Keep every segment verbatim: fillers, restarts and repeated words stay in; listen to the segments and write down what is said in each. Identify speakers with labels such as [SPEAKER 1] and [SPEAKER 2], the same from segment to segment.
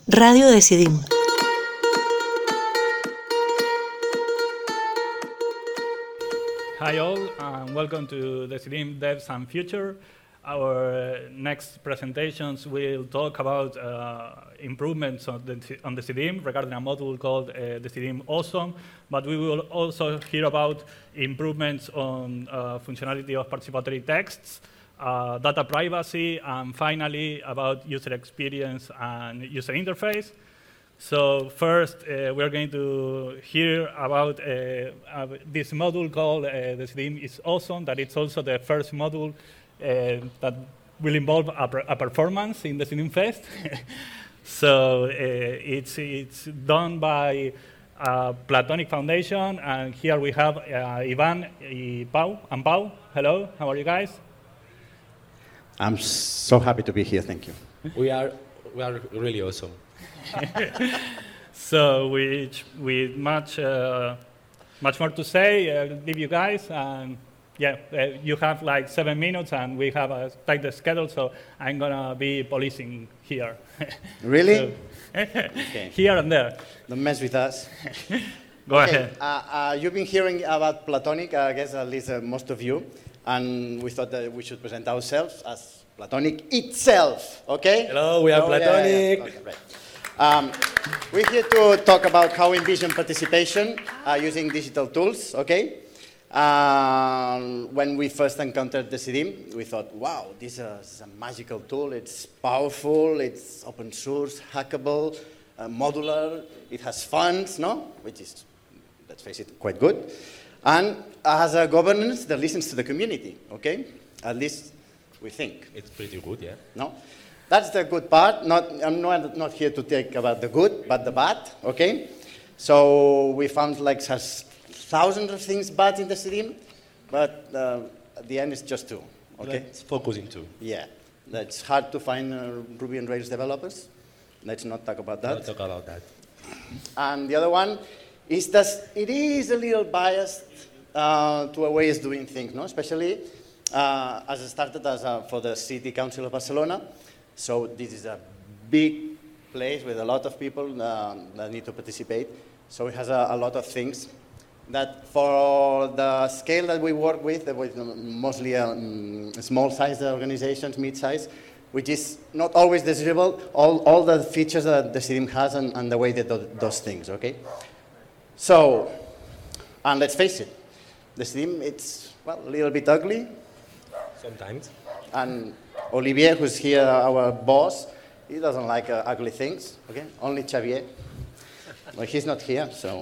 [SPEAKER 1] Radio Decidim.
[SPEAKER 2] Hi all, and welcome to Decidim Devs and Future. Our next presentations will talk about uh, improvements on the, on Decidim regarding a module called uh, Decidim Awesome, but we will also hear about improvements on uh, functionality of participatory texts, uh, data privacy, and finally about user experience and user interface. So first, uh, we're going to hear about uh, uh, this module called uh, Decidim is Awesome, that it's also the first module uh, that will involve a, a performance in the Decidim Fest. So uh, it's, it's done by uh, Platonic Foundation, and here we have uh, Ivan, uh, Pau, and Pau. Hello, how are you guys?
[SPEAKER 3] I'm so happy to be here, thank you.
[SPEAKER 4] We are, we are really awesome.
[SPEAKER 2] So we, with much, uh, much more to say, uh, leave you guys, and yeah, uh, you have like seven minutes, and we have a tight schedule, so I'm gonna be policing here.
[SPEAKER 3] Really?
[SPEAKER 2] So,
[SPEAKER 3] okay.
[SPEAKER 2] Here and there.
[SPEAKER 3] Don't mess with us.
[SPEAKER 2] Go
[SPEAKER 3] okay.
[SPEAKER 2] ahead.
[SPEAKER 3] Uh, uh, you've been hearing about Platonic, I guess at least uh, most of you, and we thought that we should present ourselves as Platonic itself, okay?
[SPEAKER 4] Hello, we are
[SPEAKER 3] so,
[SPEAKER 4] Platonic.
[SPEAKER 3] Yeah, yeah, okay, right. Um, we're here to talk about how we envision participation uh, using digital tools, okay? Um, when we first encountered Decidim, we thought, wow, this is a magical tool. It's powerful, it's open source, hackable, uh, modular, it has funds, no? Which is, let's face it, quite good. And has a governance that listens to the community, okay? At least we think.
[SPEAKER 4] It's pretty good, yeah.
[SPEAKER 3] No? That's the good part. Not, I'm not, not here to talk about the good, but the bad, okay? So we found like has thousands of things bad in the Decidim, but uh, at the end it's just two, okay?
[SPEAKER 4] Let's focus in two.
[SPEAKER 3] Yeah, it's hard to find uh, Ruby on Rails developers. Let's not talk about that.
[SPEAKER 4] Let's talk about that.
[SPEAKER 3] And the other one is that it is a little biased uh, to a way of doing things, no? Especially uh, as I started as a, for the City Council of Barcelona. So this is a big place with a lot of people uh, that need to participate. So it has a, a lot of things that for the scale that we work with, with mostly um, small-sized organizations, mid-size, which is not always desirable, all, all the features that the Decidim has and, and the way they do those things, okay? So, and let's face it, the Decidim, it's, well, a little bit ugly.
[SPEAKER 4] Sometimes.
[SPEAKER 3] And Olivier, who's here, our boss, he doesn't like uh, ugly things, okay? Only Xavier. Well, he's not here, so.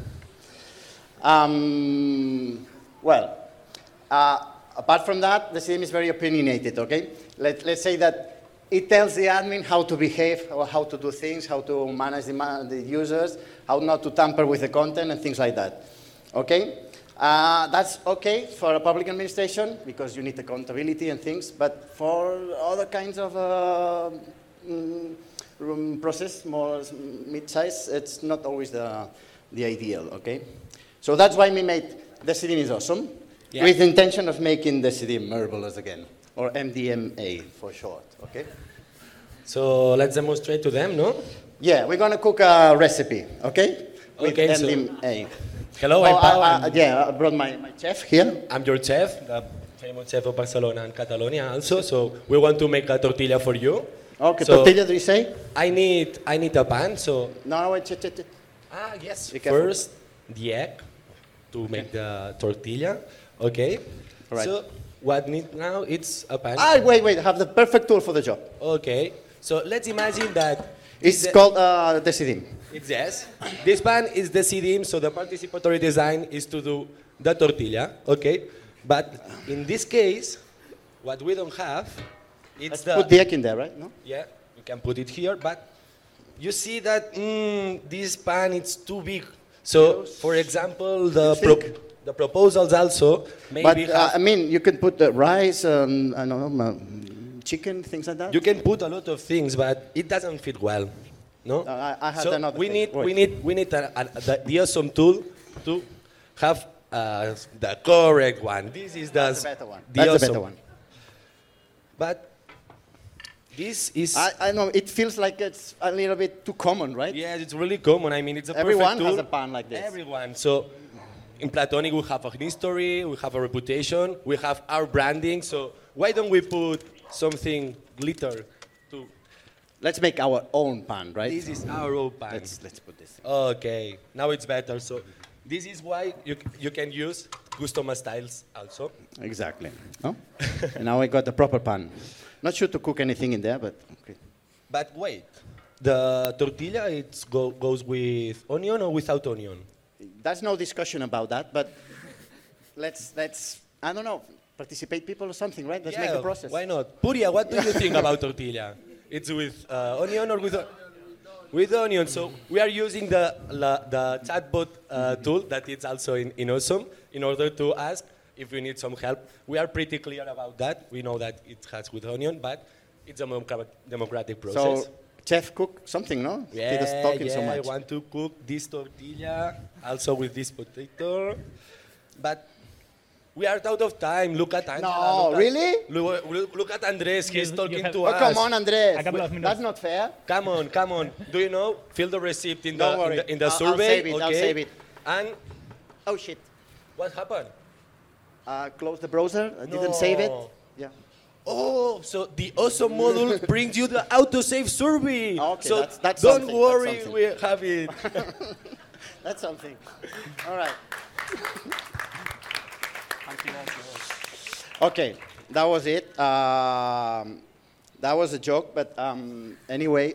[SPEAKER 3] Um, well, uh, apart from that, the Decidim is very opinionated, okay? Let, let's say that it tells the admin how to behave, or how to do things, how to manage the, the users, how not to tamper with the content, and things like that, okay? Uh, that's okay for a public administration because you need accountability and things, but for other kinds of uh, mm, process, more mid-size, it's not always the, the ideal, okay? So that's why we made Decidim is Awesome, yeah. With the intention of making Decidim marvelous again, or M D M A for short, okay?
[SPEAKER 4] So let's demonstrate to them, no?
[SPEAKER 3] Yeah, we're gonna cook a recipe, okay? With
[SPEAKER 4] okay,
[SPEAKER 3] M D M A.
[SPEAKER 4] So hello,
[SPEAKER 3] oh,
[SPEAKER 4] I'm Pau.
[SPEAKER 3] I, I, yeah, I brought my, my chef here.
[SPEAKER 4] I'm your chef, the famous chef of Barcelona and Catalonia also. So we want to make a tortilla for you.
[SPEAKER 3] Okay,
[SPEAKER 4] so
[SPEAKER 3] tortilla, do you say?
[SPEAKER 4] I need I need a pan, so.
[SPEAKER 3] No, no, wait, wait, wait.
[SPEAKER 4] Ah, yes.
[SPEAKER 3] Be careful.
[SPEAKER 4] First, the egg to make the tortilla. Okay.
[SPEAKER 3] All right.
[SPEAKER 4] So what need now? It's a pan.
[SPEAKER 3] Ah, wait, wait. I have the perfect tool for the job.
[SPEAKER 4] Okay. So let's imagine that.
[SPEAKER 3] It's
[SPEAKER 4] the,
[SPEAKER 3] called uh, Decidim.
[SPEAKER 4] It's yes. This pan is Decidim, so the participatory design is to do the tortilla, okay? But in this case, what we don't have, it's
[SPEAKER 3] Let's
[SPEAKER 4] the...
[SPEAKER 3] put the egg in there, right? No?
[SPEAKER 4] Yeah, we can put it here, but you see that mm, this pan is too big. So, for example, the pro the proposals also maybe
[SPEAKER 3] But, uh, I mean, you can put the rice, and, I don't know, chicken, things like that?
[SPEAKER 4] You can put a lot of things, but it doesn't fit well. No?
[SPEAKER 3] Uh, I, I had
[SPEAKER 4] so
[SPEAKER 3] another
[SPEAKER 4] we
[SPEAKER 3] thing.
[SPEAKER 4] need,
[SPEAKER 3] Wait.
[SPEAKER 4] we need, we need a, a, the, the awesome tool to have uh, the correct one. This is the,
[SPEAKER 3] That's the better one.
[SPEAKER 4] the
[SPEAKER 3] That's
[SPEAKER 4] awesome.
[SPEAKER 3] the better one.
[SPEAKER 4] But This is...
[SPEAKER 3] I, I know, it feels like it's a little bit too common, right?
[SPEAKER 4] Yeah, it's really common. I mean, it's a
[SPEAKER 3] Everyone
[SPEAKER 4] perfect tool.
[SPEAKER 3] has a pan like this.
[SPEAKER 4] Everyone. So in Platonic, we have a history, we have a reputation, we have our branding. So why don't we put something glitter to...
[SPEAKER 3] Let's make our own pan, right?
[SPEAKER 4] This is our own pan.
[SPEAKER 3] Let's, let's put this.
[SPEAKER 4] Okay, now it's better. So this is why you, you can use custom styles also.
[SPEAKER 3] Exactly. Oh? And now I got the proper pan. Not sure to cook anything in there, but okay.
[SPEAKER 4] But wait, the tortilla, it go, goes with onion or without onion?
[SPEAKER 3] There's no discussion about that, but let's, let's I don't know, participate people or something, right? Let's
[SPEAKER 4] yeah,
[SPEAKER 3] make the process.
[SPEAKER 4] Why not? Puria, what do you think about tortilla? It's with uh, onion or with o- with onion? So we are using the la, the chatbot uh, tool that is also in, in Awesome in order to ask if we need some help. We are pretty clear about that. We know that it has with onion, but it's a democra- democratic process.
[SPEAKER 3] So chef cook something, no?
[SPEAKER 4] yeah,
[SPEAKER 3] Keep us talking
[SPEAKER 4] yeah,
[SPEAKER 3] so much.
[SPEAKER 4] I want to cook this tortilla also with this potato, but we are out of time. Look at Angela.
[SPEAKER 3] No,
[SPEAKER 4] look at,
[SPEAKER 3] really?
[SPEAKER 4] Look, look, look at Andres. He's
[SPEAKER 2] You- you
[SPEAKER 4] talking
[SPEAKER 2] have-
[SPEAKER 4] to
[SPEAKER 3] Oh,
[SPEAKER 4] us.
[SPEAKER 3] come on, Andres.
[SPEAKER 2] A couple of minutes.
[SPEAKER 3] That's not fair.
[SPEAKER 4] Come on, come on. Do you know? Fill the receipt in the
[SPEAKER 3] Don't
[SPEAKER 4] in
[SPEAKER 3] worry.
[SPEAKER 4] the, in the
[SPEAKER 3] I'll- I'll
[SPEAKER 4] survey.
[SPEAKER 3] save it,
[SPEAKER 4] Okay.
[SPEAKER 3] I'll save it.
[SPEAKER 4] And
[SPEAKER 3] Oh, shit.
[SPEAKER 4] what happened?
[SPEAKER 3] Uh, close the browser. I didn't save it.
[SPEAKER 4] No.
[SPEAKER 3] Yeah.
[SPEAKER 4] Oh, so the Awesome module brings you the autosave survey.
[SPEAKER 3] Okay,
[SPEAKER 4] so
[SPEAKER 3] that's- that's
[SPEAKER 4] don't
[SPEAKER 3] something,
[SPEAKER 4] worry,
[SPEAKER 3] that's something.
[SPEAKER 4] we have it.
[SPEAKER 3] That's something. All right. Okay, that was it. Um, that was a joke, but um, anyway.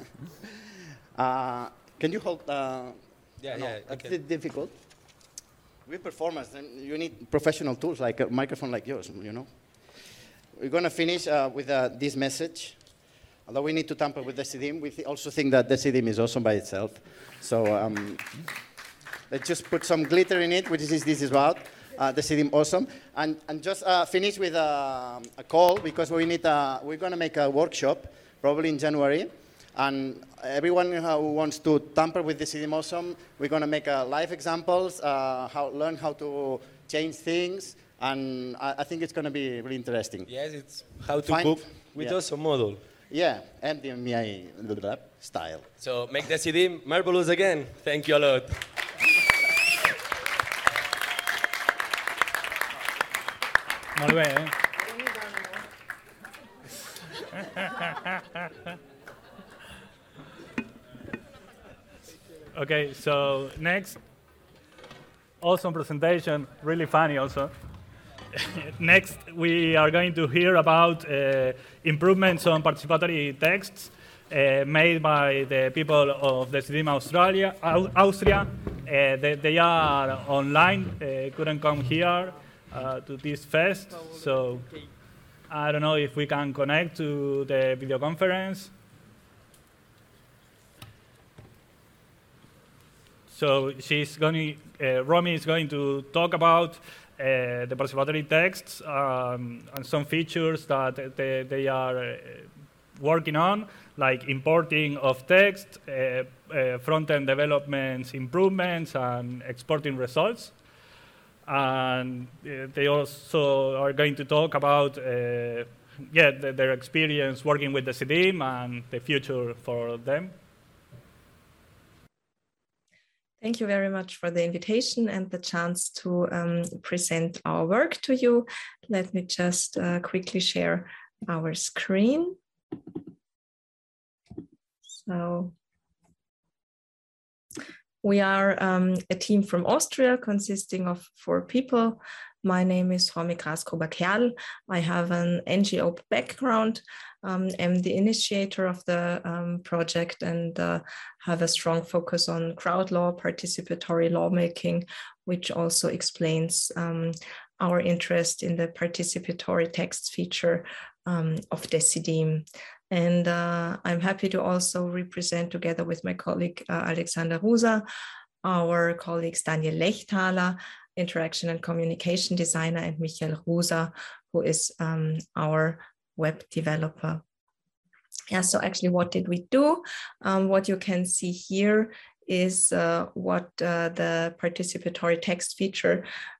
[SPEAKER 3] uh, can you hold? Uh,
[SPEAKER 4] Yeah,
[SPEAKER 3] no,
[SPEAKER 4] yeah,
[SPEAKER 3] it's
[SPEAKER 4] okay.
[SPEAKER 3] difficult. We're performers, and you need professional tools like a microphone like yours, you know. We're going to finish uh, with uh, this message. Although we need to tamper with Decidim, we th- also think that Decidim is awesome by itself. So um, let's just put some glitter in it, which is this is about. Uh, Decidim awesome. And, and just uh, finish with a, a call, because we need a, we're going to make a workshop, probably in January. And everyone who wants to tamper with Decidim awesome, we're going to make uh, live examples, uh, how, learn how to change things. And I, I think it's going to be really interesting.
[SPEAKER 4] Yes, it's how to
[SPEAKER 3] Find-
[SPEAKER 4] cook with
[SPEAKER 3] yeah.
[SPEAKER 4] Awesome model.
[SPEAKER 3] Yeah, M D M I style.
[SPEAKER 4] So make the C D marvelous again. Thank you a lot.
[SPEAKER 2] Molt bé, eh? Okay, so next, awesome presentation, really funny also. Next, we are going to hear about uh, improvements on participatory texts uh, made by the people of Decidim Australia, Au- Austria. Uh, they, they are online, uh, couldn't come here uh, to this fest, so I don't know if we can connect to the video conference. So she's going. Uh, Romy is going to talk about uh, the participatory texts um, and some features that they, they are uh, working on, like importing of text, uh, uh, front-end developments, improvements, and exporting results. And uh, they also are going to talk about uh, yeah, the, their experience working with the Decidim and the future for them.
[SPEAKER 1] Thank you very much for the invitation and the chance to um, present our work to you. Let me just uh, quickly share our screen. So we are um, a team from Austria consisting of four people. My name is Romy Graskober-Kerl. I have an N G O background. Um, I'm the initiator of the um, project and uh, have a strong focus on crowd law, participatory lawmaking, which also explains um, our interest in the participatory text feature um, of Decidim. And uh, I'm happy to also represent, together with my colleague uh, Alexander Rusa, our colleagues Daniel Lechthaler, interaction and communication designer, and Michael Rusa, who is um, our web developer. Yeah, so actually what did we do? Um, what you can see here is uh, what uh, the participatory text feature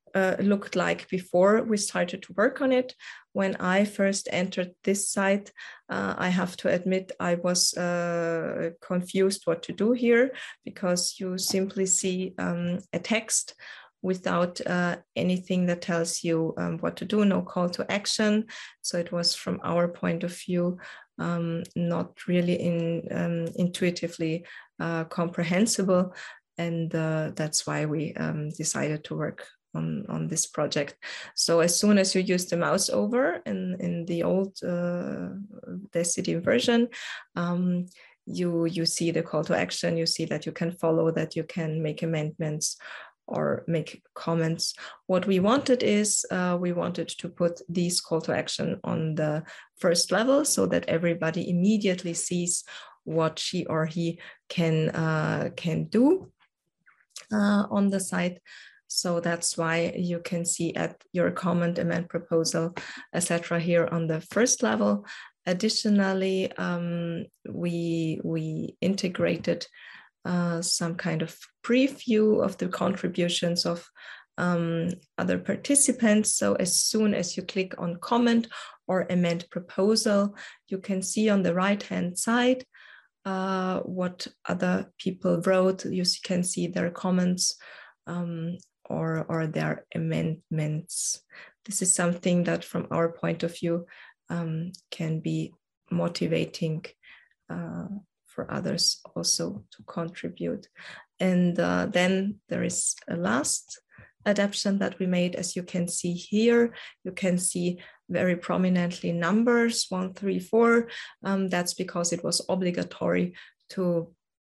[SPEAKER 1] uh, looked like before we started to work on it. When I first entered this site, uh, I have to admit I was uh, confused what to do here, because you simply see um, a text without uh, anything that tells you um, what to do, no call to action. So it was, from our point of view, um, not really in, um, intuitively uh, comprehensible. And uh, that's why we um, decided to work on, on this project. So as soon as you use the mouse over in, in the old uh, Decidim version, um, you, you see the call to action, you see that you can follow, that you can make amendments or make comments. What we wanted is uh, we wanted to put these call to action on the first level so that everybody immediately sees what she or he can, uh, can do uh, on the site. So that's why you can see at your comment, amend, proposal, et cetera here on the first level. Additionally, um, we, we integrated Uh, some kind of preview of the contributions of um, other participants. So as soon as you click on comment or amend proposal, you can see on the right-hand side uh, what other people wrote. You can see their comments um, or, or their amendments. This is something that from our point of view um, can be motivating uh, for others also to contribute. And uh, then there is a last adaptation that we made. As you can see here, you can see very prominently numbers one, three, four. Um, that's because it was obligatory to,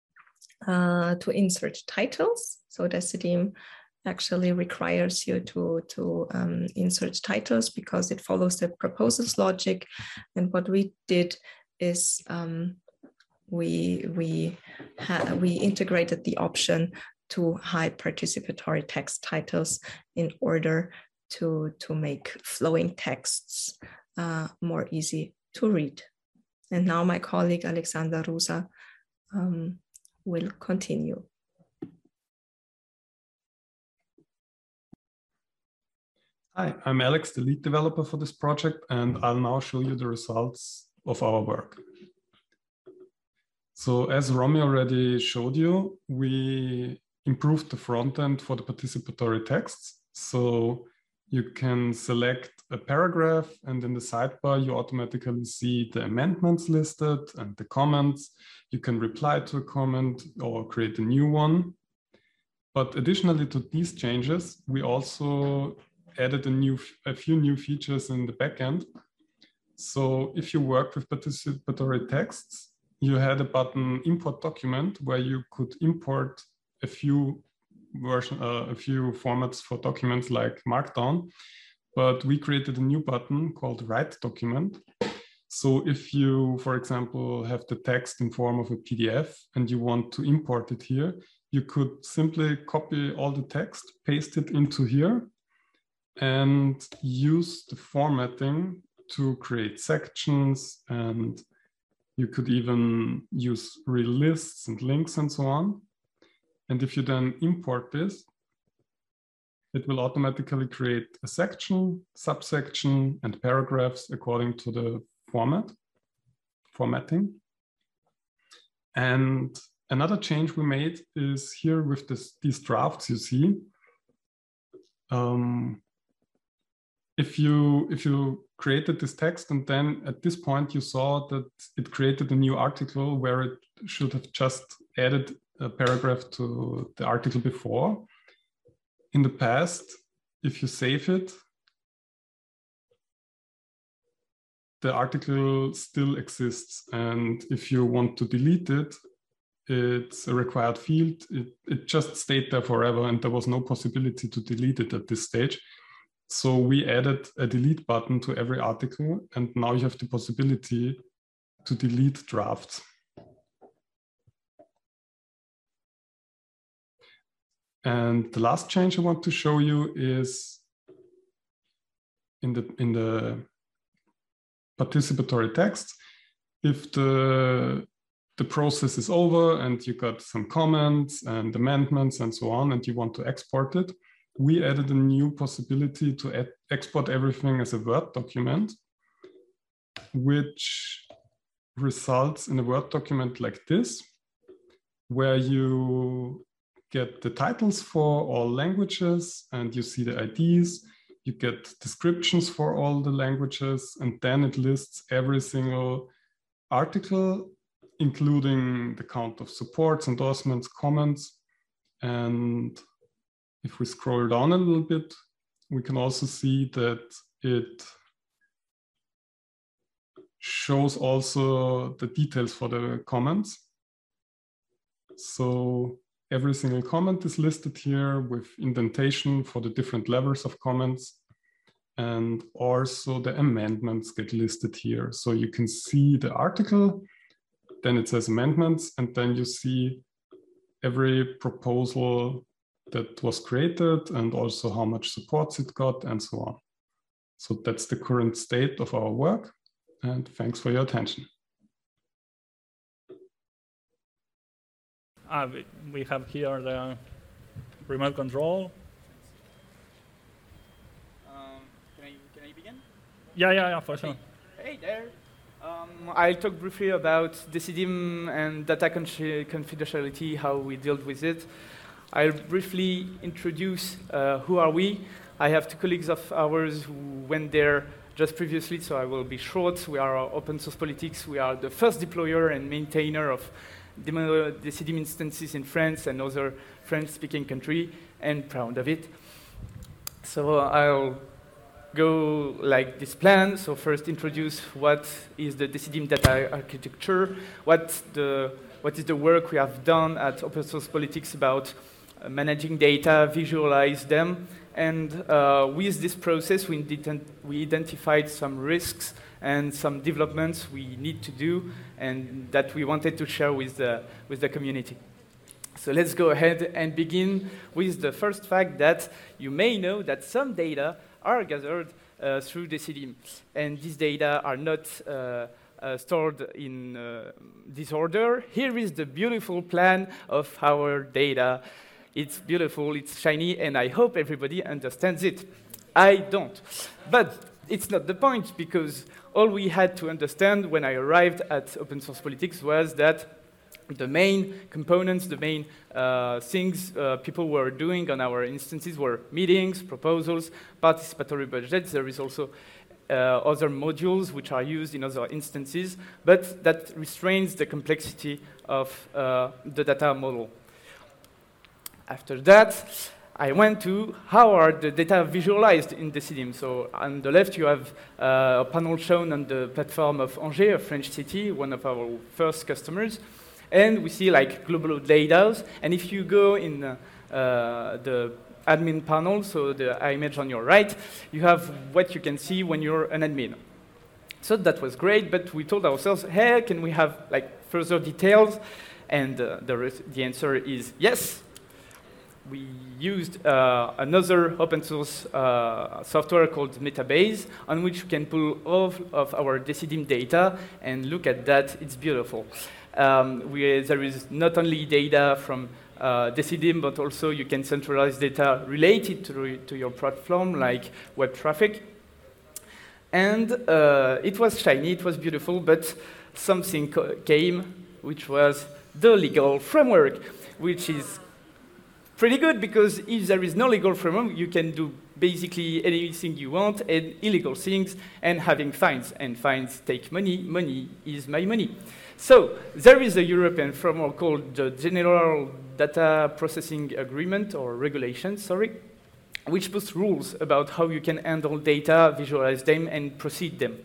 [SPEAKER 1] uh, to insert titles. So Decidim actually requires you to, to um, insert titles because it follows the proposals logic. And what we did is um, we we we integrated the option to hide participatory text titles in order to to make flowing texts uh, more easy to read. And now my colleague Alexander Rusa um, will continue.
[SPEAKER 5] Hi, I'm Alex, the lead developer for this project, and I'll now show you the results of our work. So as Romy already showed you, we improved the front end for the participatory texts. So you can select a paragraph, and in the sidebar, you automatically see the amendments listed and the comments. You can reply to a comment or create a new one. But additionally to these changes, we also added a, new, a few new features in the backend. So if you work with participatory texts, you had a button import document where you could import a few version, uh, a few formats for documents like Markdown, but we created a new button called write document. So if you, for example, have the text in form of a P D F and you want to import it here, you could simply copy all the text, paste it into here, and use the formatting to create sections, and you could even use real lists and links and so on. And if you then import this, it will automatically create a section, subsection, and paragraphs according to the format, formatting. And another change we made is here with this, these drafts you see. Um, if you, if you created this text and then at this point you saw that it created a new article where it should have just added a paragraph to the article before. In the past, if you save it, the article still exists. And if you want to delete it, it's a required field. It, it just stayed there forever and there was no possibility to delete it at this stage. So we added a delete button to every article, and now you have the possibility to delete drafts. And the last change I want to show you is in the, in the participatory text. If the, the process is over and you got some comments and amendments and so on, and you want to export it, we added a new possibility to export everything as a Word document, which results in a Word document like this, where you get the titles for all languages and you see the I Ds, you get descriptions for all the languages, and then it lists every single article, including the count of supports, endorsements, comments. And if we scroll down a little bit, we can also see that it shows also the details for the comments. So every single comment is listed here with indentation for the different levels of comments. And also the amendments get listed here. So you can see the article, then it says amendments, and then you see every proposal that was created and also how much supports it got and so on. So that's the current state of our work. And thanks for your attention.
[SPEAKER 2] Uh, we have here the remote control.
[SPEAKER 6] Um, can, I, can I begin?
[SPEAKER 2] Yeah, yeah, yeah, for sure.
[SPEAKER 6] Hey there. Um, I'll talk briefly about Decidim and data confidentiality, how we dealt with it. I'll briefly introduce uh, who are we. I have two colleagues of ours who went there just previously, so I will be short. We are Open Source Politics. We are the first deployer and maintainer of Decidim instances in France and other French-speaking countries, and proud of it. So I'll go like this plan. So first introduce what is the Decidim data architecture, what, the, what is the work we have done at Open Source Politics about uh, managing data, visualize them, and uh, with this process we, we identified some risks and some developments we need to do and that we wanted to share with the, with the community. So let's go ahead and begin with the first fact that you may know that some data are gathered uh, through Decidim, and these data are not uh, uh, stored in uh, disorder. Here is the beautiful plan of our data. It's beautiful, it's shiny, and I hope everybody understands it. I don't. But it's not the point, because all we had to understand when I arrived at Open Source Politics was that the main components, the main uh, things uh, people were doing on our instances were meetings, proposals, participatory budgets. There is also uh, other modules which are used in other instances, but that restrains the complexity of uh, the data model. After that, I went to how are the data visualized in Decidim. So on the left, you have uh, a panel shown on the platform of Angers, a French city, one of our first customers. And we see like global data. And if you go in uh, uh, the admin panel, so the image on your right, you have what you can see when you're an admin. So that was great, but we told ourselves, hey, can we have like further details? And uh, the, the answer is yes. We used uh, another open source uh, software called Metabase, on which you can pull all of our Decidim data and look at that. It's beautiful. Um, we, there is not only data from uh, Decidim, but also you can centralize data related to, to your platform, like web traffic. And uh, it was shiny, it was beautiful, but something came, which was the legal framework, which is pretty good, because if there is no legal framework, you can do basically anything you want and illegal things and having fines. And fines take money. Money is my money. So there is a European framework called the General Data Processing Agreement, or regulation, sorry, which puts rules about how you can handle data, visualize them, and proceed them.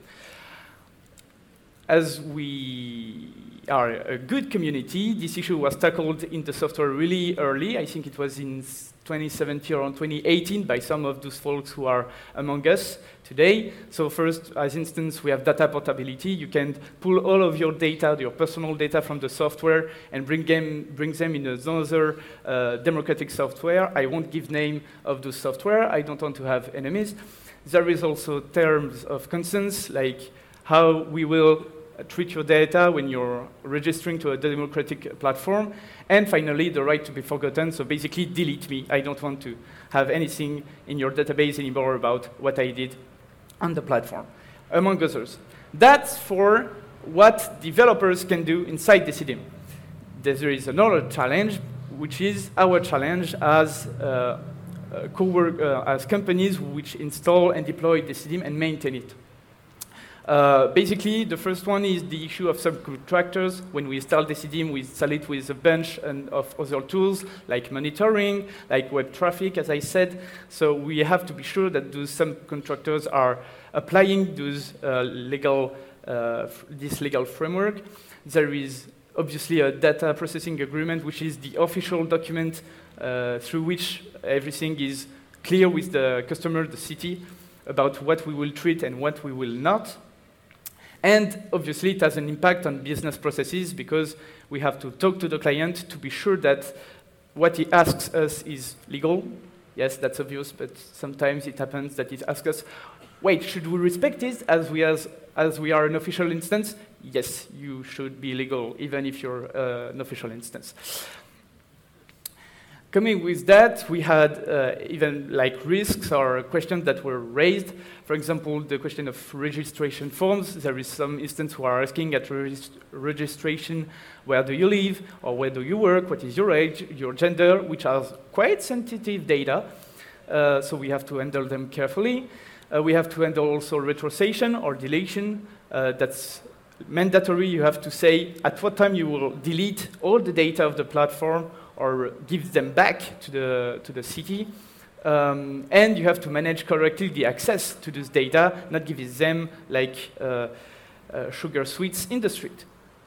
[SPEAKER 6] As we are a good community, this issue was tackled in the software really early. I think it was in twenty seventeen or twenty eighteen by some of those folks who are among us today. So first, as instance, we have data portability. You can pull all of your data, your personal data from the software, and bring them, bring them in another uh, democratic software. I won't give name of the software. I don't want to have enemies. There is also terms of consent, like how we will treat your data when you're registering to a democratic platform. And finally, the right to be forgotten. So basically, delete me. I don't want to have anything in your database anymore about what I did on the platform, among others. That's for what developers can do inside Decidim. There is another challenge, which is our challenge as uh, uh, co-work, uh, as companies which install and deploy Decidim and maintain it. Uh, basically, the first one is the issue of subcontractors. When we install Decidim, we install it with a bunch and of other tools, like monitoring, like web traffic, as I said. So we have to be sure that those subcontractors are applying those uh, legal, uh, this legal framework. There is obviously a data processing agreement, which is the official document uh, through which everything is clear with the customer, the city, about what we will treat and what we will not. And obviously, it has an impact on business processes because we have to talk to the client to be sure that what he asks us is legal. Yes, that's obvious, but sometimes it happens that it asks us, wait, should we respect this as we, as, as we are an official instance? Yes, you should be legal, even if you're uh, an official instance. Coming with that, we had uh, even like risks or questions that were raised. For example, the question of registration forms. There is some instance who are asking at regist registration, where do you live, or where do you work, what is your age, your gender, which are quite sensitive data. Uh, so we have to handle them carefully. Uh, we have to handle also retrocession or deletion. Uh, that's mandatory. You have to say at what time you will delete all the data of the platform or give them back to the, to the city. Um, and you have to manage correctly the access to this data, not give them like uh, uh, sugar sweets in the street.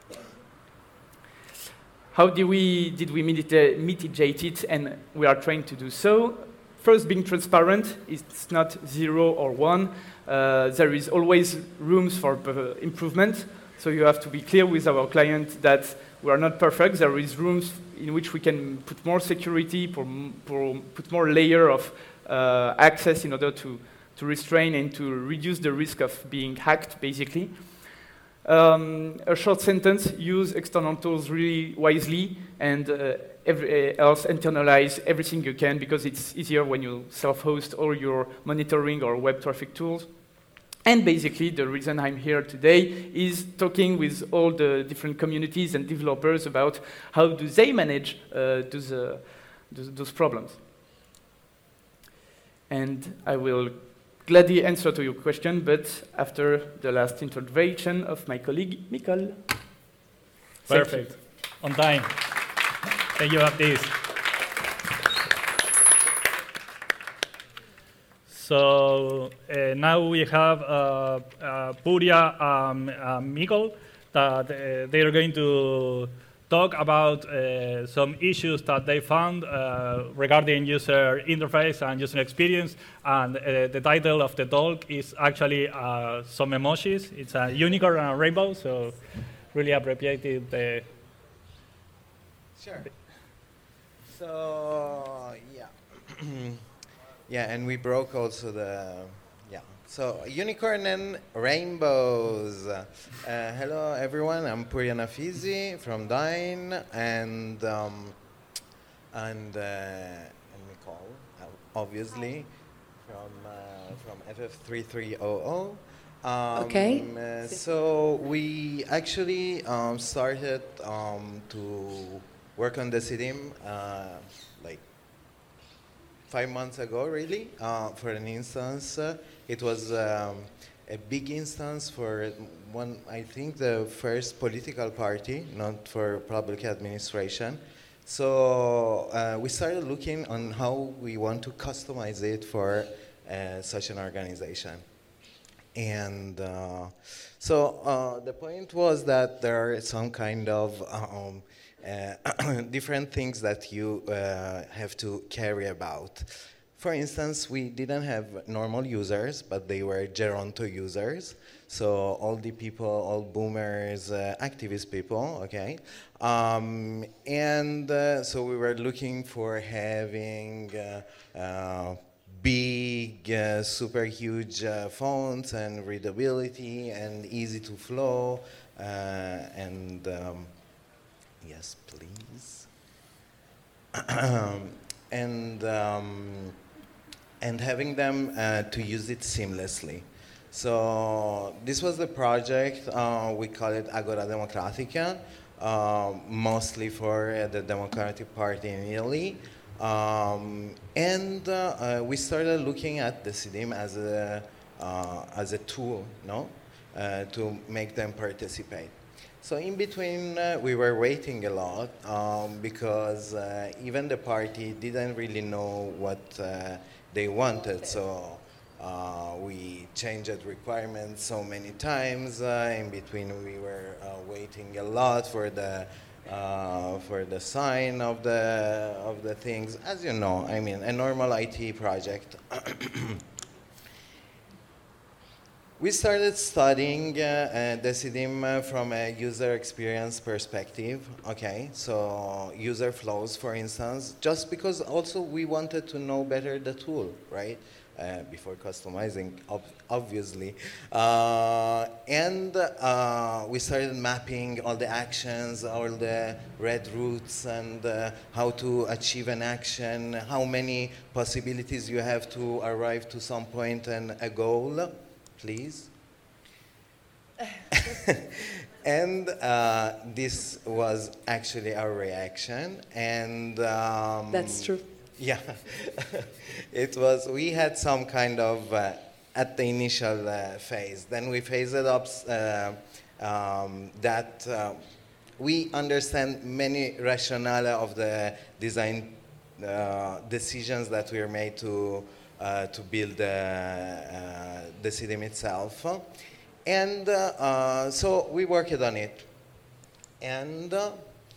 [SPEAKER 6] How did we, did we mitigate, mitigate it? And we are trying to do so. First, being transparent. It's not zero or one. Uh, there is always rooms for improvement. So you have to be clear with our client that we are not perfect. There is rooms in which we can put more security, put more layer of uh, access in order to, to restrain and to reduce the risk of being hacked, basically. Um, a short sentence, use external tools really wisely and uh, every, uh, else internalize everything you can because it's easier when you self-host all your monitoring or web traffic tools. And basically, the reason I'm here today is talking with all the different communities and developers about how do they manage uh, those, uh, those, those problems. And I will gladly answer to your question, but after the last intervention of my colleague, Mikol.
[SPEAKER 2] Perfect. On time. Thank you, Baptiste. So uh, now we have uh, uh, Puria and uh, Mikol that uh, they are going to talk about uh, some issues that they found uh, regarding user interface and user experience. And uh, the title of the talk is actually uh, some emojis. It's a unicorn and a rainbow, so really appropriated. The
[SPEAKER 7] sure. So, yeah. Yeah, and we broke also the, yeah. So, unicorn and rainbows. Uh, hello, everyone. I'm Puria Nafizi from Dyn, and um, and uh, and Nicole, obviously, from uh, from F F three three zero zero. Um,
[SPEAKER 8] okay.
[SPEAKER 7] Uh, so we actually um, started um, to work on Decidim uh, like. Five months ago, really, uh, for an instance. Uh, it was um, a big instance for one, I think, the first political party, not for public administration. So uh, we started looking on how we want to customize it for uh, such an organization. And uh, so uh, the point was that there are some kind of um, Uh, different things that you uh, have to carry about. For instance, we didn't have normal users, but they were Geronto users. So all the people, all boomers, uh, activist people, okay? Um, and uh, so we were looking for having uh, uh, big, uh, super huge uh, fonts and readability and easy to flow and um, yes, please. and um, and having them uh, to use it seamlessly. So this was the project. Uh, we call it Agora Democratica, uh, mostly for uh, the Democratic Party in Italy. Um, and uh, uh, we started looking at Decidim as a uh, as a tool, no, uh, to make them participate. So in between, uh, we were waiting a lot um, because uh, even the party didn't really know what uh, they wanted. So uh, we changed requirements so many times. Uh, in between, we were uh, waiting a lot for the uh, for the sign of the of the things. As you know, I mean, a normal I T project. We started studying uh, uh, Decidim uh, from a user experience perspective, okay? So user flows, for instance, just because also we wanted to know better the tool, right? Uh, before customizing, ob obviously. Uh, and uh, we started mapping all the actions, all the red routes, and uh, how to achieve an action, how many possibilities you have to arrive to some point and a goal. Please. And uh, this was actually our reaction, and um,
[SPEAKER 8] that's true.
[SPEAKER 7] Yeah, it was. We had some kind of uh, at the initial uh, phase. Then we phased it up uh, um, that uh, we understand many rationale of the design uh, decisions that were made to. Uh, to build uh, uh, Decidim itself. And uh, uh, so we worked on it. And uh,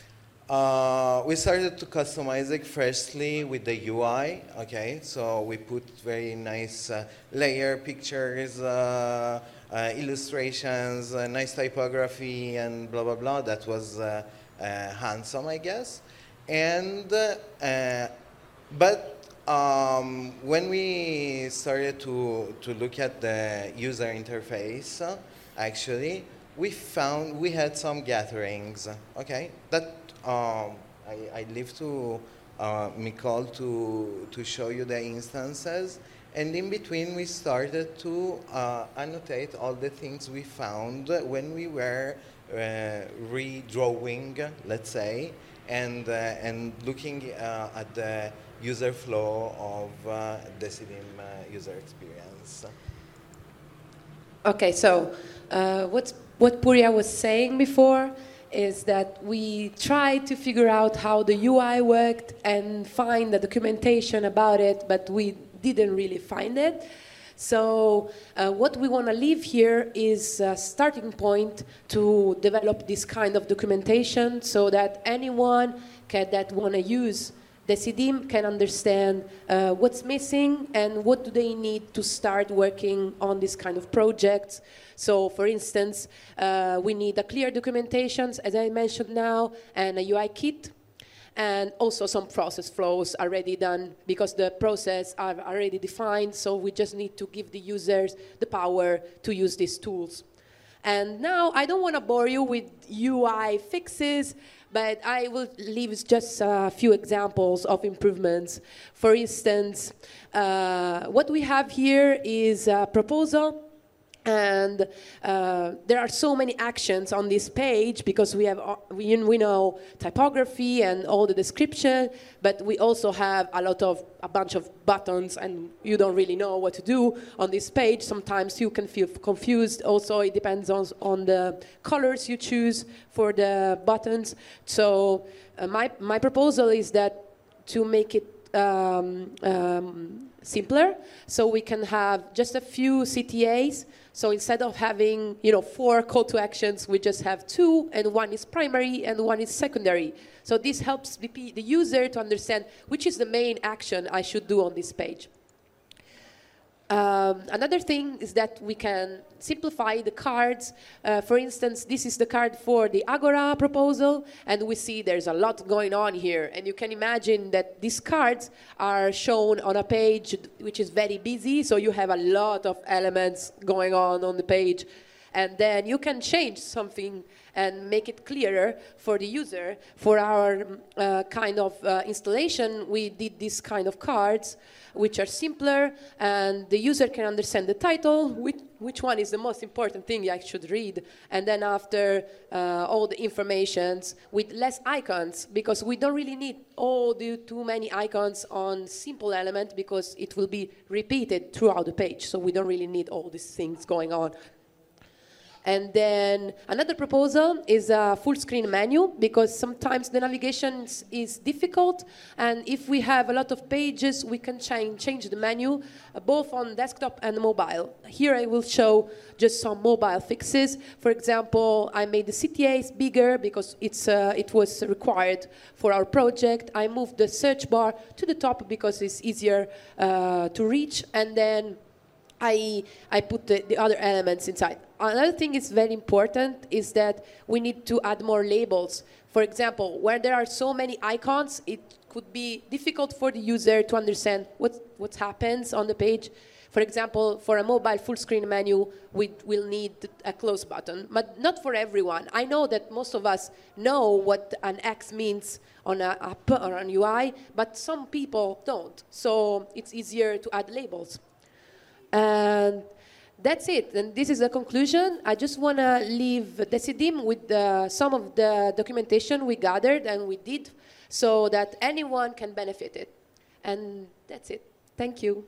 [SPEAKER 7] uh, we started to customize it firstly with the U I, okay? So we put very nice uh, layer pictures, uh, uh, illustrations, uh, nice typography, and blah, blah, blah. That was uh, uh, handsome, I guess. And, uh, uh, but Um, when we started to, to look at the user interface, uh, actually, we found we had some gatherings, okay? That um, I, I leave to uh, Mikol to, to show you the instances. And in between, we started to uh, annotate all the things we found when we were uh, redrawing, let's say, and, uh, and looking uh, at the user flow of uh, Decidim uh, user experience.
[SPEAKER 8] Okay, so uh, what's, what Purya was saying before is that we tried to figure out how the U I worked and find the documentation about it, but we didn't really find it. So uh, what we want to leave here is a starting point to develop this kind of documentation so that anyone can, that want to use Decidim can understand uh, what's missing and what do they need to start working on this kind of projects. So, for instance, uh, we need a clear documentation, as I mentioned now, and a U I kit, and also some process flows already done because the process are already defined, so we just need to give the users the power to use these tools. And now, I don't want to bore you with U I fixes, but I will leave just a few examples of improvements. For instance, uh, what we have here is a proposal, and uh, there are so many actions on this page because we have we, we know typography and all the description, but we also have a lot of a bunch of buttons, and you don't really know what to do on this page. Sometimes you can feel confused. Also, it depends on on the colors you choose for the buttons. So uh, my my proposal is that to make it um, um, simpler, so we can have just a few C T As. So instead of having, you know, four call to actions, we just have two, and one is primary and one is secondary. So this helps the, the user to understand which is the main action I should do on this page. Um, another thing is that we can simplify the cards. Uh, for instance, this is the card for the Agora proposal, and we see there's a lot going on here. And you can imagine that these cards are shown on a page which is very busy, so you have a lot of elements going on on the page. and then you can change something and make it clearer for the user. For our uh, kind of uh, installation, we did this kind of cards, which are simpler, and the user can understand the title, which, which one is the most important thing I should read, and then after uh, all the informations with less icons, because we don't really need all the too many icons on simple element, because it will be repeated throughout the page, so we don't really need all these things going on. And then another proposal is a full screen menu, because sometimes the navigation is difficult, and if we have a lot of pages, we can change, change the menu uh, both on desktop and mobile. Here I will show just some mobile fixes. For example, I made the C T As bigger because it's, uh, it was required for our project. I moved the search bar to the top because it's easier uh, to reach, and then I, I put the, the other elements inside. Another thing is very important is that we need to add more labels. For example, where there are so many icons, it could be difficult for the user to understand what, what happens on the page. For example, for a mobile full screen menu, we will need a close button, but not for everyone. I know that most of us know what an X means on an app or on U I, but some people don't. So it's easier to add labels. And that's it. And this is the conclusion. I just want to leave Decidim with uh, some of the documentation we gathered and we did so that anyone can benefit it. And that's it. Thank you.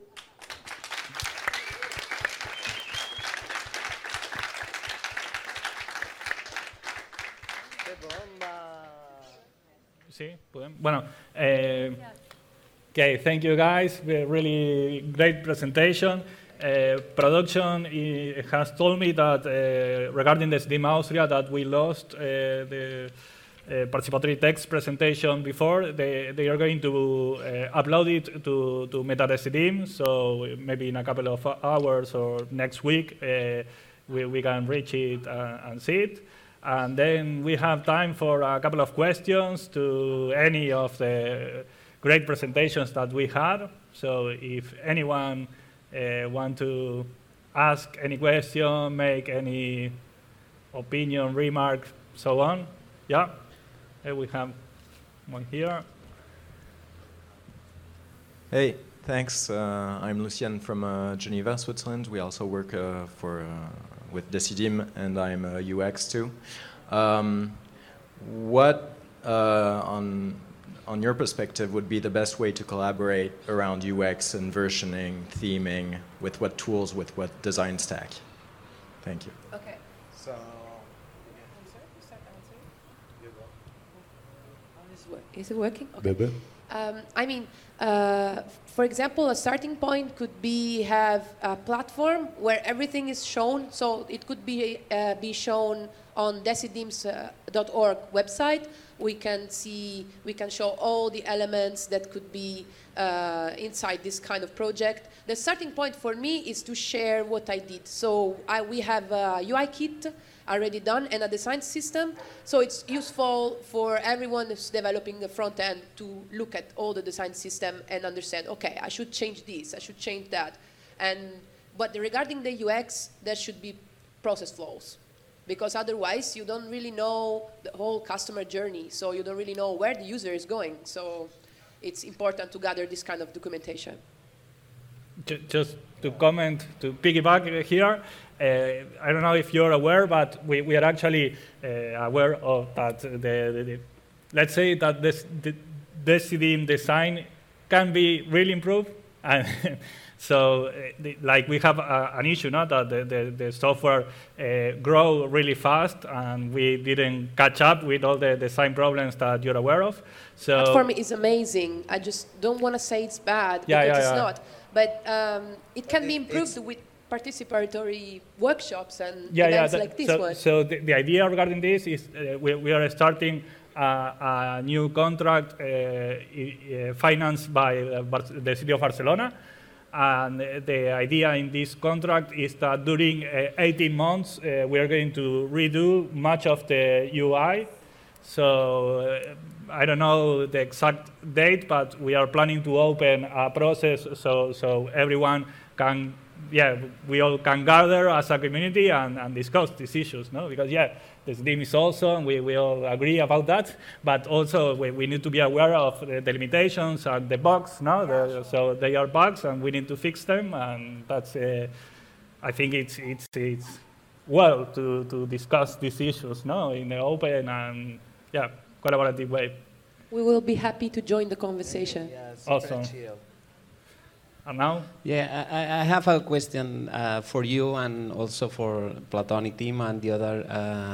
[SPEAKER 2] Sí, podemos. Bueno, eh, okay, thank you guys. Really great presentation. Uh, production uh, has told me that uh, regarding the Decidim Austria that we lost uh, the uh, participatory text presentation before. They, they are going to uh, upload it to, to MetaDecidim, so maybe in a couple of hours or next week uh, we, we can reach it uh, and see it. And then we have time for a couple of questions to any of the great presentations that we had. So if anyone Uh, want to ask any question, make any opinion, remark, so on? Yeah, uh, we have one here.
[SPEAKER 9] Hey, thanks. Uh, I'm Lucien from uh, Geneva, Switzerland. We also work uh, for uh, with Decidim, and I'm a U X too. Um, what uh, on on your perspective, would be the best way to collaborate around U X and versioning, theming, with what tools, with what design stack? Thank you.
[SPEAKER 8] Okay.
[SPEAKER 7] So,
[SPEAKER 8] is it working? Okay. Um, I mean, uh, for example, a starting point could be have a platform where everything is shown. So it could be uh, be shown on decidims dot org website. We can see, we can show all the elements that could be uh, inside this kind of project. The starting point for me is to share what I did. So I, we have a U I kit already done and a design system. So it's useful for everyone who's developing the front end to look at all the design system and understand, okay, I should change this, I should change that. And, but regarding the U X, there should be process flows. Because otherwise, you don't really know the whole customer journey. So you don't really know where the user is going. So it's important to gather this kind of documentation.
[SPEAKER 2] Just to comment, to piggyback here, uh, I don't know if you're aware, but we, we are actually uh, aware of that. The, the, the, let's say that this the Decidim design can be really improved. And so, uh, the, like we have a, an issue, not that the, the, the software uh, grow really fast, and we didn't catch up with all the design problems that you're aware of. So
[SPEAKER 8] the platform is amazing. I just don't want to say it's bad,
[SPEAKER 2] yeah,
[SPEAKER 8] because
[SPEAKER 2] yeah,
[SPEAKER 8] it's
[SPEAKER 2] yeah.
[SPEAKER 8] not. But um, it can be improved with participatory workshops and
[SPEAKER 2] yeah,
[SPEAKER 8] events
[SPEAKER 2] yeah,
[SPEAKER 8] like this
[SPEAKER 2] so,
[SPEAKER 8] one.
[SPEAKER 2] So the, the idea regarding this is uh, we, we are starting uh, a new contract uh, uh, financed by uh, the city of Barcelona. And the idea in this contract is that during uh, eighteen months, uh, we are going to redo much of the U I. So uh, I don't know the exact date, but we are planning to open a process so, so everyone can yeah, we all can gather as a community and, and discuss these issues, no? Because yeah, the SDIM is awesome, we, we all agree about that, but also we, we need to be aware of the, the limitations and the bugs, no? The, so they are bugs and we need to fix them, and that's, uh, I think it's, it's, it's well to, to discuss these issues, no? In the open and, yeah, collaborative way.
[SPEAKER 8] We will be happy to join the conversation.
[SPEAKER 7] Yeah, super
[SPEAKER 2] Awesome.
[SPEAKER 7] chill.
[SPEAKER 2] And now?
[SPEAKER 10] Yeah, I, I have a question uh, for you and also for Platonic team and the other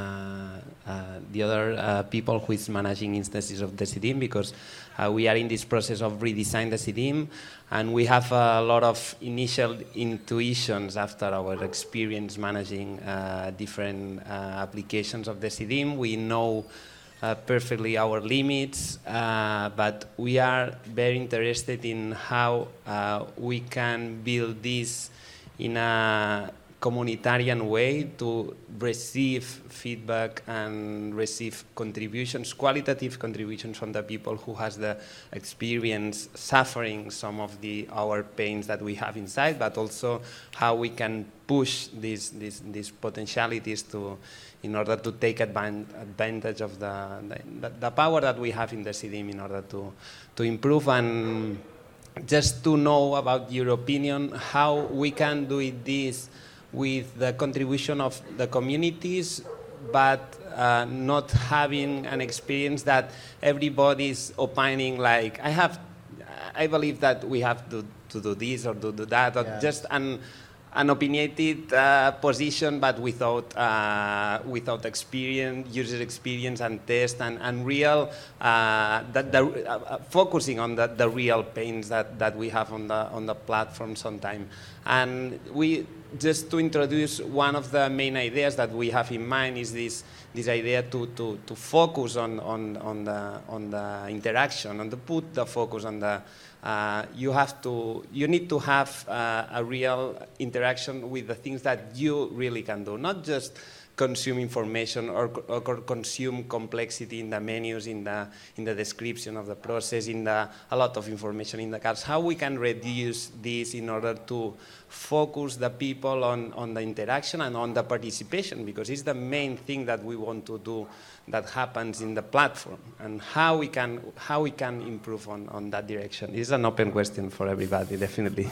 [SPEAKER 10] uh, uh, the other uh, people who is managing instances of Decidim, because uh, we are in this process of redesign Decidim, and we have a lot of initial intuitions after our experience managing uh, different uh, applications of Decidim. We know Uh, perfectly our limits, uh, but we are very interested in how uh, we can build this in a communitarian way to receive feedback and receive contributions, qualitative contributions from the people who has the experience suffering some of the our pains that we have inside, but also how we can push these these, these potentialities to in order to take advantage of the, the, the power that we have in Decidim in order to, to improve, and just to know about your opinion, how we can do it this with the contribution of the communities, but uh, not having an experience that everybody's opining like, I have, I believe that we have to, to do this or to do that, or
[SPEAKER 7] Yeah.
[SPEAKER 10] just an, an opinionated uh, position, but without uh, without experience, user experience and test and, and real, uh, that the, uh, focusing on the, the real pains that, that we have on the on the platform sometimes. And we, just to introduce one of the main ideas that we have in mind is this this idea to, to, to focus on, on, on, the, on the interaction, and to put the focus on the Uh, you have to, you need to have uh, a real interaction with the things that you really can do, not just consume information or, or consume complexity in the menus, in the in the description of the process, in the a lot of information in the cards. How we can reduce this in order to focus the people on on the interaction and on the participation, because it's the main thing that we want to do that happens in the platform, and how we can how we can improve on, on that direction. It's an open question for everybody, definitely.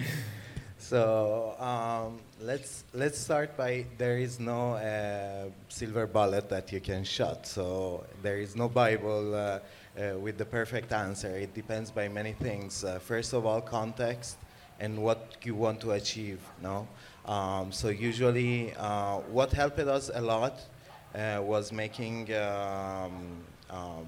[SPEAKER 7] So um, let's let's start by, there is no uh, silver bullet that you can shot. So there is no Bible uh, uh, with the perfect answer. It depends by many things. Uh, first of all, context and what you want to achieve. No, um, so usually uh, what helped us a lot Uh, was making um, um,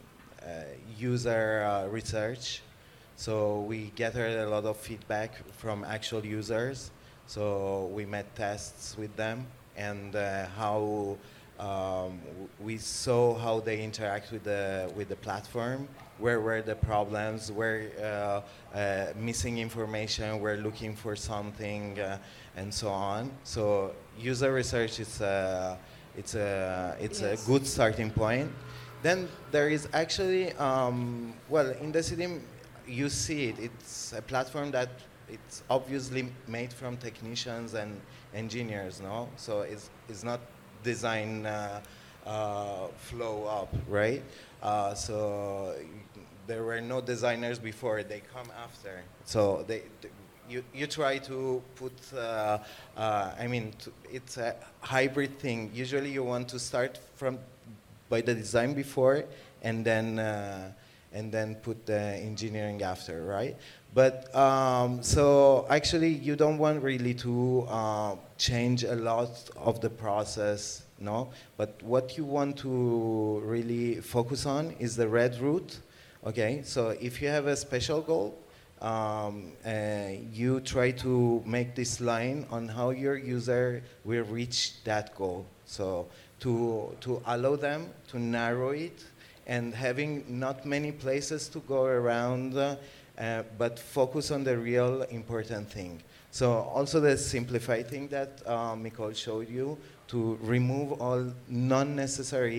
[SPEAKER 7] uh, user uh, research. So we gathered a lot of feedback from actual users. So we made tests with them, and uh, how um, we saw how they interact with the with the platform. Where were the problems? Where uh, uh, missing information? We're looking for something, uh, and so on. So user research is. Uh, It's a it's yes. a good starting point. Then there is actually um, well, in Decidim you see it. It's a platform that it's obviously made from technicians and engineers, no? So it's it's not design uh, uh, flow up, right? Uh, so there were no designers before; they come after. So they. they You, you try to put, uh, uh, I mean, to, it's a hybrid thing. Usually you want to start from by the design before, and then uh, and then put the engineering after, right? But um, so actually you don't want really to uh, change a lot of the process, no? But what you want to really focus on is the red route, okay? So if you have a special goal, Um, uh, you try to make this line on how your user will reach that goal. So to, to allow them to narrow it, and having not many places to go around, uh, uh, but focus on the real important thing. So also the simplified thing that uh, Nicole showed you, to remove all non-necessary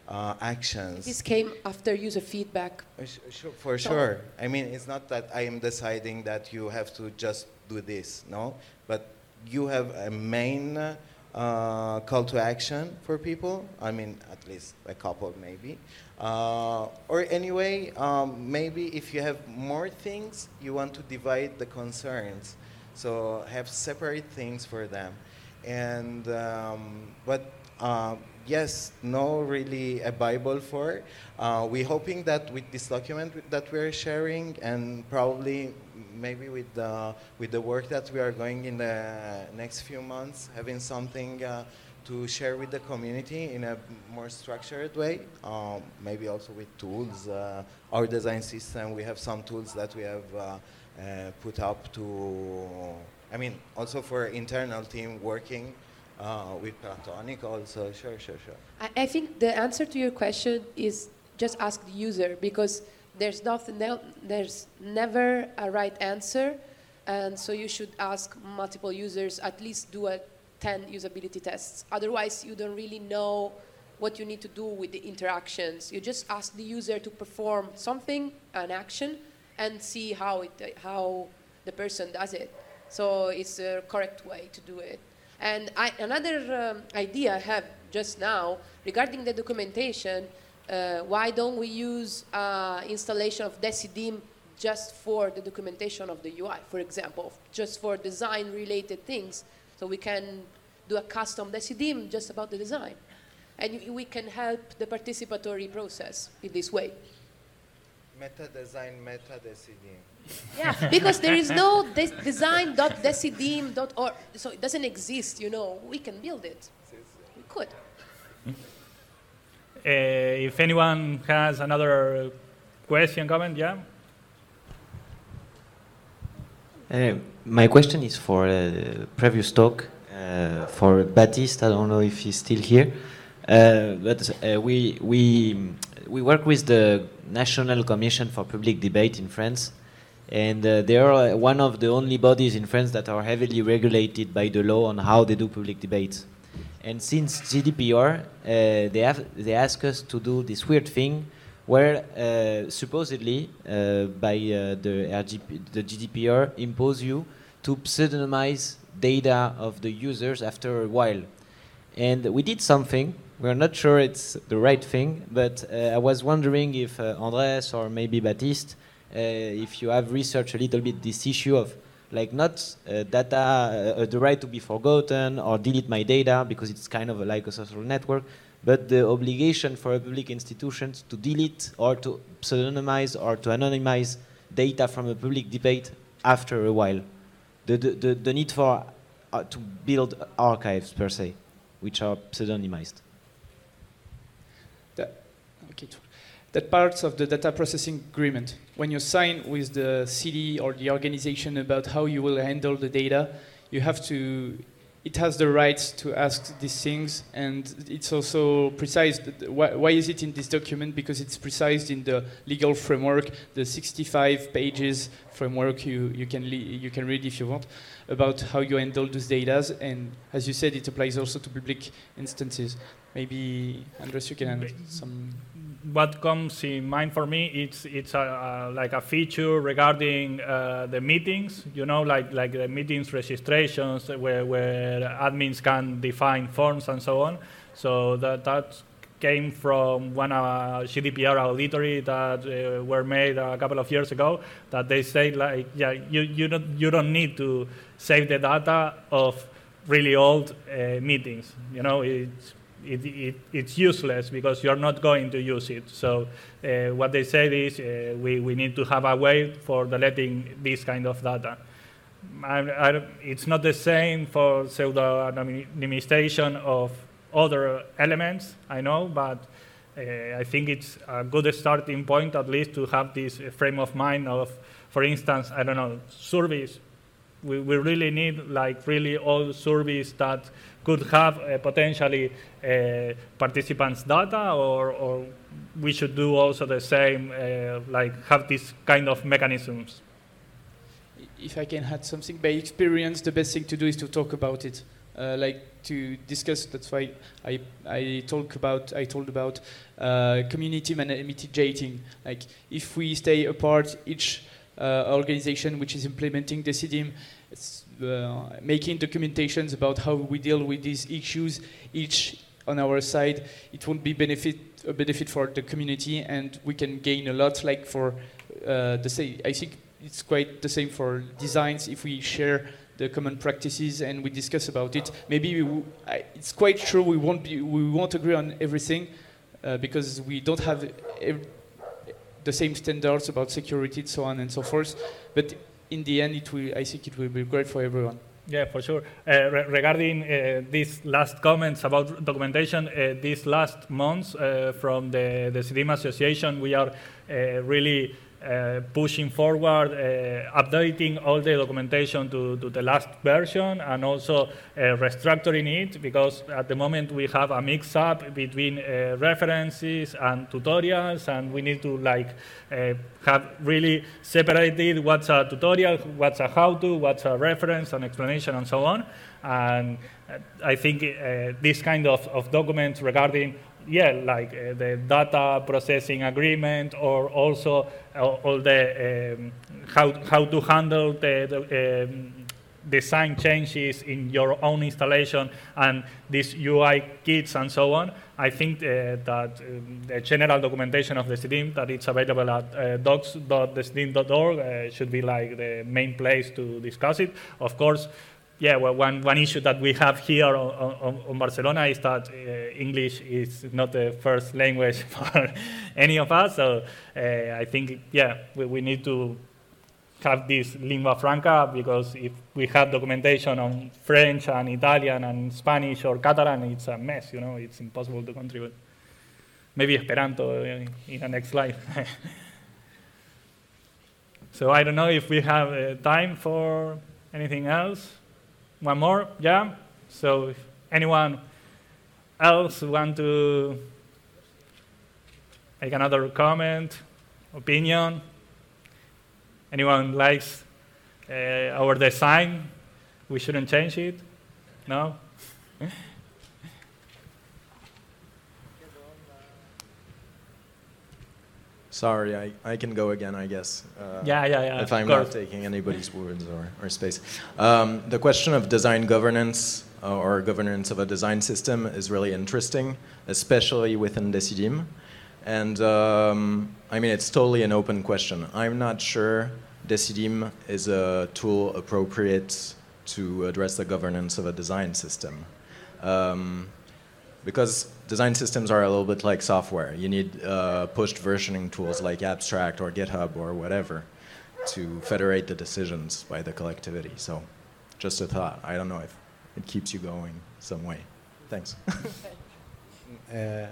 [SPEAKER 7] uh, actions.
[SPEAKER 8] This came after user feedback.
[SPEAKER 7] Uh, sh- sh- For sure. I mean, it's not that I am deciding that you have to just do this, no? But you have a main uh, call to action for people. I mean, at least a couple maybe. Uh, or anyway, um, maybe if you have more things, you want to divide the concerns. So have separate things for them. And, um, but uh, yes, no really a Bible for. Uh, we're hoping that with this document that we're sharing, and probably maybe with the, with the work that we are going in the next few months, having something uh, to share with the community in a more structured way, um, maybe also with tools. Uh, our design system, we have some tools that we have uh, uh, put up to, I mean, also for internal team working uh, with Platonic also, sure, sure, sure.
[SPEAKER 8] I, I think the answer to your question is just ask the user, because there's nothing, ne there's never a right answer, and so you should ask multiple users, at least do a ten usability tests. Otherwise, you don't really know what you need to do with the interactions. You just ask the user to perform something, an action, and see how, it, how the person does it. So it's a correct way to do it. And I, another um, idea I have just now, regarding the documentation, uh, why don't we use uh, installation of Decidim just for the documentation of the U I, for example, just for design-related things? So we can do a custom Decidim just about the design. And we can help the participatory process in this way.
[SPEAKER 7] Meta design, meta Decidim.
[SPEAKER 8] Yeah, because there is no de design dot decidim dot org, so it doesn't exist, you know. We can build it. We could.
[SPEAKER 2] Uh, if anyone has another question, comment, yeah?
[SPEAKER 11] Uh, my question is for uh, previous talk, uh, for Baptiste. I don't know if he's still here, uh, but uh, we we we work with the National Commission for Public Debate in France, and uh, they are one of the only bodies in France that are heavily regulated by the law on how they do public debates. And since G D P R, uh, they have they ask us to do this weird thing where uh, supposedly uh, by uh, the, R G P, the G D P R impose you to pseudonymize data of the users after a while. And we did something. We're not sure it's the right thing, but uh, I was wondering if uh, Andres or maybe Baptiste, uh, if you have researched a little bit this issue of like not uh, data, uh, the right to be forgotten or delete my data because it's kind of a, like a social network, but the obligation for public institutions to delete or to pseudonymize or to anonymize data from a public debate after a while. The, the, the, the need for uh, to build archives per se, which are pseudonymized.
[SPEAKER 6] That, okay, that part of the data processing agreement, when you sign with the city or the organization about how you will handle the data, you have to, it has the right to ask these things, and it's also precise. Why, why is it in this document? Because it's precise in the legal framework, the sixty-five pages framework you, you, can, you can read if you want, about how you handle those data, and as you said, it applies also to public instances. Maybe, Andres, you can add some...
[SPEAKER 2] What comes in mind for me, it's it's a, a, like a feature regarding uh, the meetings, you know, like like the meetings registrations where, where admins can define forms and so on. So that that came from one uh, G D P R auditory that uh, were made a couple of years ago. That they say like, yeah, you you don't you don't need to save the data of really old uh, meetings. You know, it's. It, it, it's useless because you're not going to use it. So uh, what they said is uh, we, we need to have a way for deleting this kind of data. I, I, it's not the same for pseudo-anonymization of other elements, I know, but uh, I think it's a good starting point at least to have this frame of mind of, for instance, I don't know, surveys. We, we really need like really old surveys that could have uh, potentially uh, participants' data, or, or we should do also the same, uh, like have this kind of mechanisms.
[SPEAKER 6] If I can add something, by experience, the best thing to do is to talk about it uh, like to discuss. That's why I I talk about I told about uh, community mitigating. Like if we stay apart, each uh, organization which is implementing Decidim, it's, uh, making documentations about how we deal with these issues, each on our side, it won't be benefit a benefit for the community, and we can gain a lot. Like for uh, the same, I think it's quite the same for designs. If we share the common practices and we discuss about it, maybe we w I, it's quite true we won't be we won't agree on everything uh, because we don't have ev the same standards about security and so on and so forth. But in the end, it will. I think it will be great for everyone.
[SPEAKER 2] Yeah, for sure. Uh, re regarding uh, these last comments about documentation, uh, these last months uh, from the, the Decidim Association, we are uh, really uh, pushing forward, uh, updating all the documentation to, to the last version, and also uh, restructuring it, because at the moment we have a mix-up between uh, references and tutorials, and we need to like uh, have really separated what's a tutorial, what's a how-to, what's a reference, an explanation, and so on. And I think uh, this kind of, of documents regarding, yeah, like uh, the data processing agreement, or also uh, all the um, how, how to handle the, the um, design changes in your own installation, and these U I kits and so on. I think uh, that um, the general documentation of the Decidim that it's available at uh, docs dot decidim dot org uh, should be like the main place to discuss it. Of course, yeah, well, one, one issue that we have here on, on, on Barcelona is that uh, English is not the first language for any of us, so uh, I think, yeah, we, we need to have this lingua franca, because if we have documentation on French and Italian and Spanish or Catalan, it's a mess, you know, it's impossible to contribute. Maybe Esperanto in, in the next slide. So I don't know if we have uh, time for anything else. One more, yeah? So if anyone else want to make another comment, opinion? Anyone likes uh, our design? We shouldn't change it? No?
[SPEAKER 9] Sorry, I, I can go again, I guess. Uh,
[SPEAKER 2] yeah, yeah, yeah.
[SPEAKER 9] If I'm not taking anybody's words or, or space. Um, the question of design governance uh, or governance of a design system is really interesting, especially within Decidim. And um, I mean, it's totally an open question. I'm not sure Decidim is a tool appropriate to address the governance of a design system. Um, because design systems are a little bit like software. You need uh, pushed versioning tools like Abstract or GitHub or whatever to federate the decisions by the collectivity. So just a thought. I don't know if it keeps you going some way. Thanks.
[SPEAKER 7] uh,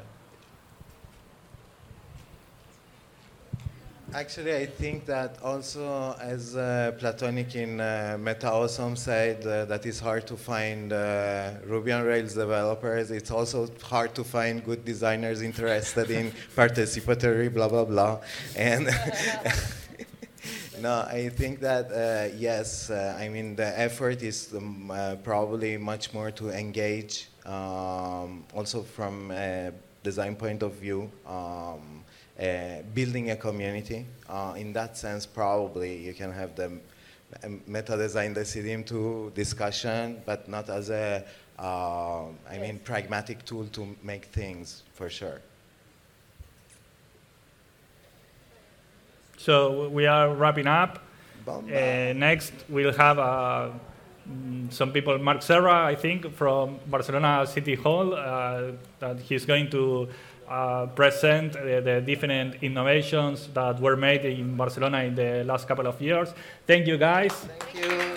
[SPEAKER 7] Actually, I think that also, as uh, Platonic in uh, MetaAwesome said, uh, that it's hard to find uh, Ruby on Rails developers. It's also hard to find good designers interested in participatory blah, blah, blah. And no, I think that, uh, yes, uh, I mean, the effort is um, uh, probably much more to engage, um, also from a design point of view. Um, Uh, building a community. Uh, in that sense, probably you can have the meta design Decidim to discussion, but not as a, uh, I mean, pragmatic tool to make things, for sure.
[SPEAKER 2] So we are wrapping up. Uh, next, we'll have uh, some people, Marc Serra, I think, from Barcelona City Hall, uh, that he's going to Uh, present uh, the different innovations that were made in Barcelona in the last couple of years. Thank you, guys.
[SPEAKER 7] Thank you.